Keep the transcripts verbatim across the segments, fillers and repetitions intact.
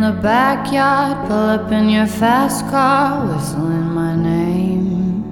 the backyard, pull up in your fast car, whistling my name.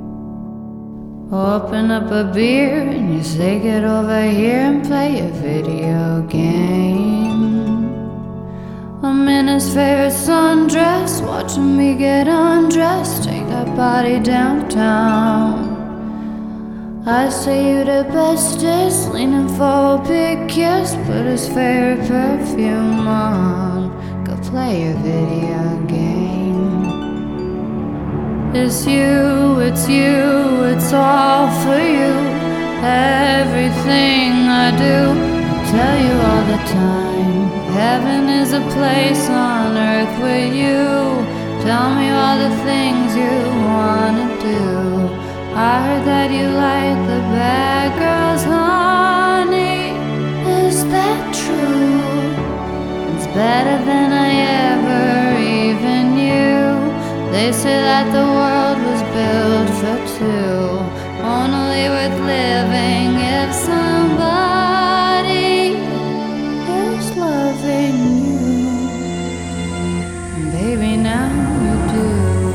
Open up a beer and you say get over here and play a video game. I'm in his favorite sundress, watching me get undressed, take that body downtown. I say you the bestest, leaning for a big kiss, put his favorite perfume on, go play a video game. It's you, it's you, it's all for you. Everything I do, I tell you all the time. Heaven is a place on earth with you. Tell me all the things you wanna do. I heard that you like the bad girls, honey. Is that true? It's better than I ever even knew. They say that the world was built for two, only worth living if somebody is loving you. And baby, now you do.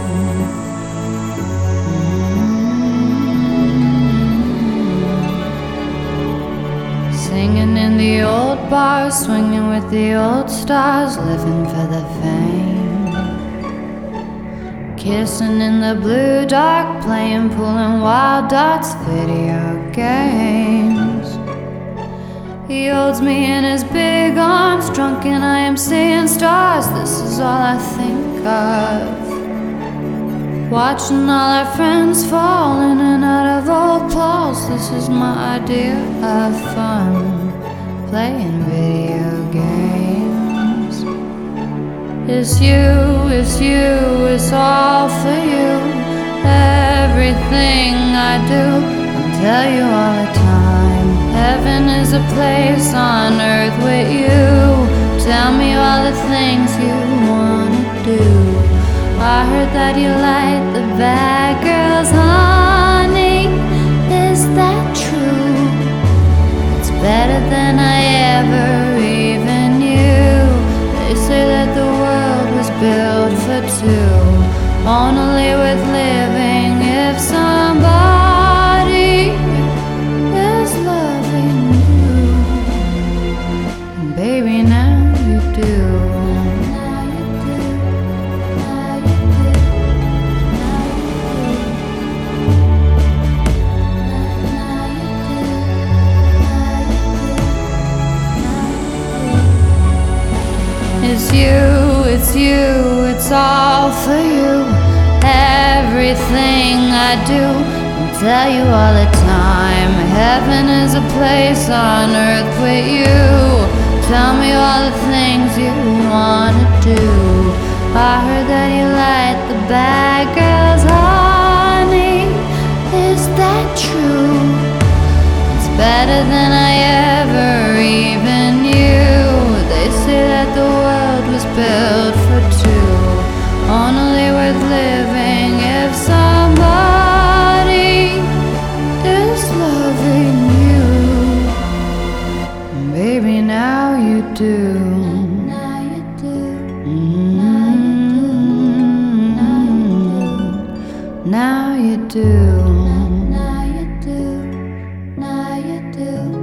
Singing in the old bars, swinging with the old stars, living for the fame. Kissing in the blue dark, playing pool and wild dots, video games. He holds me in his big arms, drunk and I am seeing stars. This is all I think of. Watching all our friends fall in and out of old clothes. This is my idea of fun, playing video games. It's you, it's you, it's all for you. Everything I do, I'll tell you all the time. Heaven is a place on earth with you. Tell me all the things you wanna do. I heard that you like the bad girls, honey. Is that true? It's better than I ever even knew. They say that the world was built for two, only worth living if somebody is loving you. And baby, now you do. It's you, it's you, it's all for you. Everything I do, I'll tell you all the time. Heaven is a place on earth with you. Tell me all the things you wanna do. I heard that you like the bad girls, honey. Is that true? It's better than I ever even knew. They say that the world was built for two, only worth living if somebody is loving you. And baby, now you do. Now you do. Mm-hmm. Now you do. Now you do. Now you do.